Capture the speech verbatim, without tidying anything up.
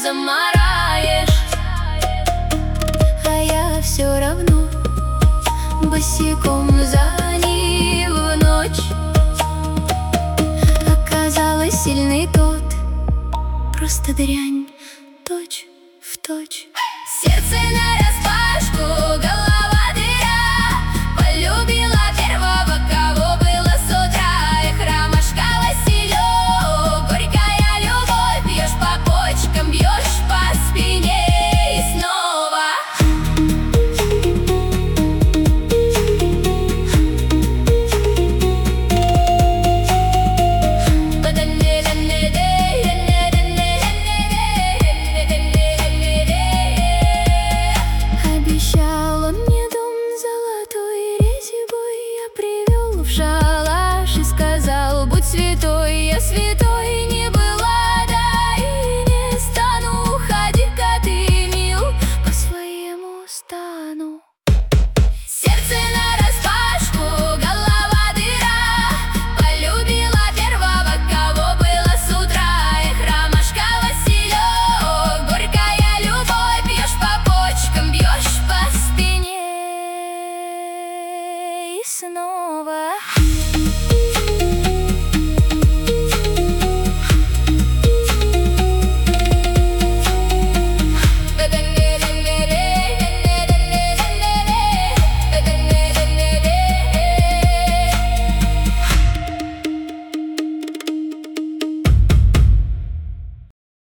замараешь, а я все равно босиком за ним в ночь. Оказалось, сильный тот просто дрянь, точь в точь. сердце нараспашку, голова дыра. Полюбила первого, кого было с утра. Эх, ромашка, василек, горькая любовь. Бьешь по почкам, бьешь по спине и снова. Обещал он мне дом золотой резьбой, я привел в шалаш и сказал: будь святой. Я святой не была, да и не стану. Уходи-ка ты, мил, по своему стану. Сердце нараспашку, голова дыра. Полюбила первого, кого было с утра. Эх, ромашка, василек, горькая любовь. Бьешь по почкам, бьешь по спине И снова